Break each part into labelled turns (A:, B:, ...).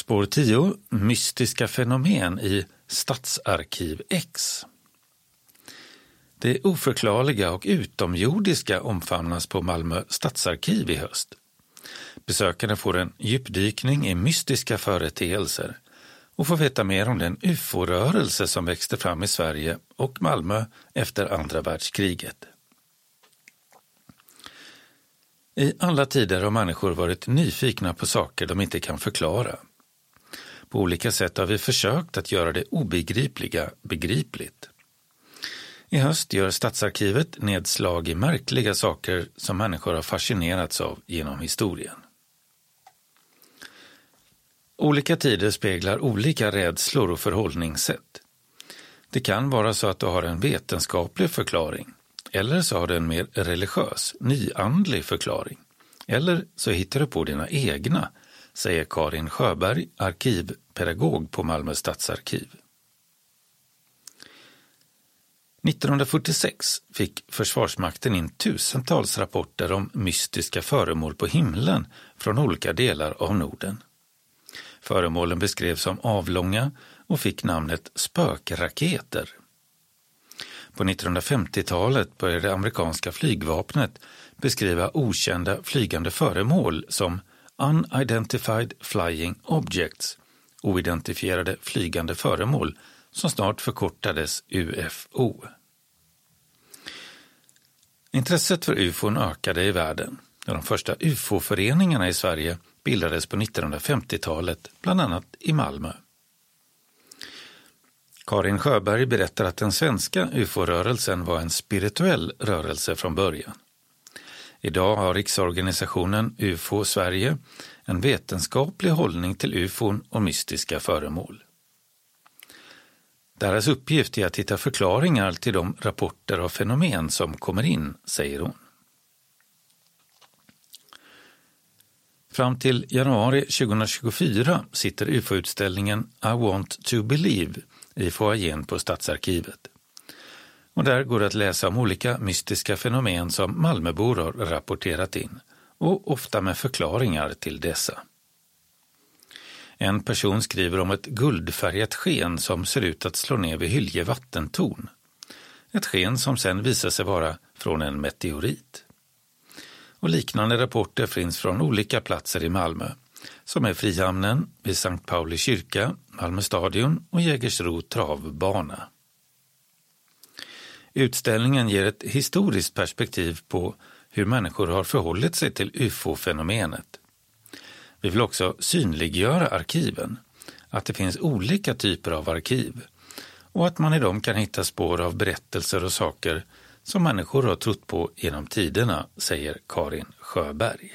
A: Spår 10. Mystiska fenomen i Stadsarkiv X. Det oförklarliga och utomjordiska omfamnas på Malmö stadsarkiv i höst. Besökarna får en djupdykning i mystiska företeelser och får veta mer om den UFO-rörelse som växte fram i Sverige och Malmö efter andra världskriget. I alla tider har människor varit nyfikna på saker de inte kan förklara. På olika sätt har vi försökt att göra det obegripliga begripligt. I höst gör Stadsarkivet nedslag i märkliga saker som människor har fascinerats av genom historien. Olika tider speglar olika rädslor och förhållningssätt. Det kan vara så att du har en vetenskaplig förklaring, eller så har du en mer religiös, nyandlig förklaring. Eller så hittar du på dina egna, säger Karin Sjöberg, arkivpedagog på Malmö stadsarkiv. 1946 fick Försvarsmakten in tusentals rapporter om mystiska föremål på himlen från olika delar av Norden. Föremålen beskrevs som avlånga och fick namnet spökraketer. På 1950-talet började det amerikanska flygvapnet beskriva okända flygande föremål som Unidentified Flying Objects, oidentifierade flygande föremål, som snart förkortades UFO. Intresset för UFOn ökade i världen. De första UFO-föreningarna i Sverige bildades på 1950-talet, bland annat i Malmö. Karin Sjöberg berättar att den svenska UFO-rörelsen var en spirituell rörelse från början. Idag har riksorganisationen UFO Sverige en vetenskaplig hållning till UFOn och mystiska föremål. Deras uppgift är att hitta förklaringar till de rapporter av fenomen som kommer in, säger hon. Fram till januari 2024 sitter UFO-utställningen I Want to Believe i foajén på Stadsarkivet. Och där går det att läsa om olika mystiska fenomen som Malmöbor har rapporterat in, och ofta med förklaringar till dessa. En person skriver om ett guldfärgat sken som ser ut att slå ner vid Hylje vattentorn. Ett sken som sen visar sig vara från en meteorit. Och liknande rapporter finns från olika platser i Malmö, som är Frihamnen, vid Sankt Pauli kyrka, Malmö stadion och Jägersro travbana. Utställningen ger ett historiskt perspektiv på hur människor har förhållit sig till UFO-fenomenet. Vi vill också synliggöra arkiven, att det finns olika typer av arkiv och att man i dem kan hitta spår av berättelser och saker som människor har trott på genom tiderna, säger Karin Sjöberg.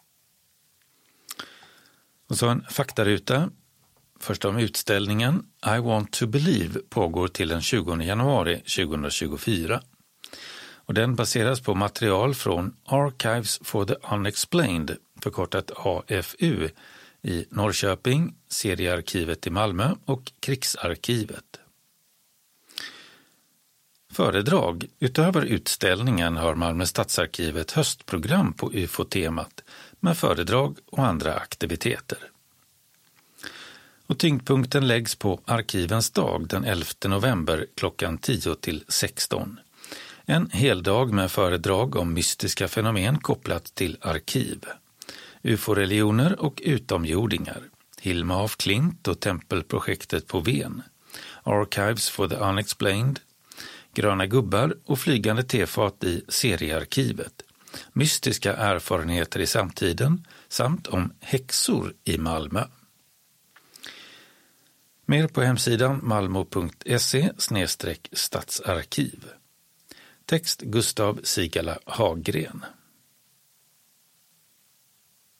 A: Och så en faktaruta. Först om utställningen I Want to Believe pågår till den 20 januari 2024. Och den baseras på material från Archives for the Unexplained, förkortat AFU, i Norrköping, Seriearkivet i Malmö och Krigsarkivet. Föredrag. Utöver utställningen har Malmö stadsarkiv ett höstprogram på UFO-temat med föredrag och andra aktiviteter. Och tyngdpunkten läggs på Arkivens dag den 11 november klockan 10 till 16. En heldag med föredrag om mystiska fenomen kopplat till arkiv. UFO-religioner och utomjordingar. Hilma af Klint och tempelprojektet på Ven. Archives for the Unexplained. Gröna gubbar och flygande tefat i Seriearkivet. Mystiska erfarenheter i samtiden samt om häxor i Malmö. Mer på hemsidan malmo.se/stadsarkiv. Text Gustav Sigala Hagren.